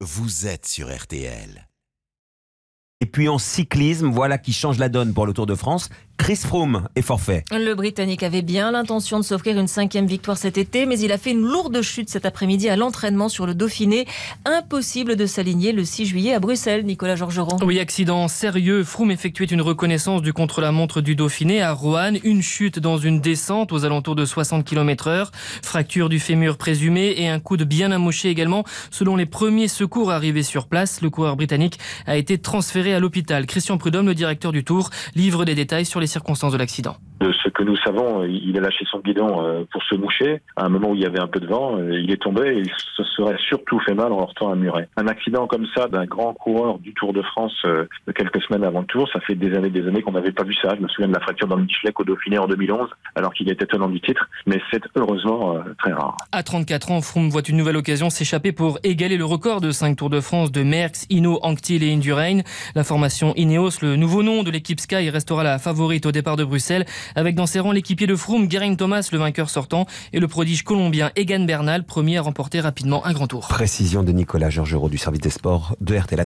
vous êtes sur RTL. Et puis en cyclisme, voilà qui change la donne pour le Tour de France. Chris Froome est forfait. Le Britannique avait bien l'intention de s'offrir une 5e victoire cet été, mais il a fait une lourde chute cet après-midi à l'entraînement sur le Dauphiné. Impossible de s'aligner le 6 juillet à Bruxelles, Nicolas Georgerand. Oui, accident sérieux. Froome effectuait une reconnaissance du contre-la-montre du Dauphiné à Roanne. Une chute dans une descente aux alentours de 60 km/h. Fracture du fémur présumée et un coude bien amoché également. Selon les premiers secours arrivés sur place, le coureur britannique a été transféré à l'hôpital. Christian Prudhomme, le directeur du Tour, livre des détails sur les circonstances de l'accident. De ce que nous savons, il a lâché son guidon pour se moucher. À un moment où il y avait un peu de vent, il est tombé et il se serait surtout fait mal en heurtant un muret. Un accident comme ça d'un grand coureur du Tour de France de quelques semaines avant le Tour, ça fait des années qu'on n'avait pas vu ça. Je me souviens de la fracture dans le Michelet au Dauphiné en 2011, alors qu'il était tenant du titre, mais c'est heureusement très rare. À 34 ans, Froome voit une nouvelle occasion s'échapper pour égaler le record de 5 Tours de France de Merckx, Hinault, Anquetil et Indurain. La formation Ineos, le nouveau nom de l'équipe Sky, restera la favorite au départ de Bruxelles, avec dans ses rangs l'équipier de Froome, Geraint Thomas, le vainqueur sortant, et le prodige colombien Egan Bernal, premier à remporter rapidement un grand tour. Précision de Nicolas Georgerand du service des sports de RTL.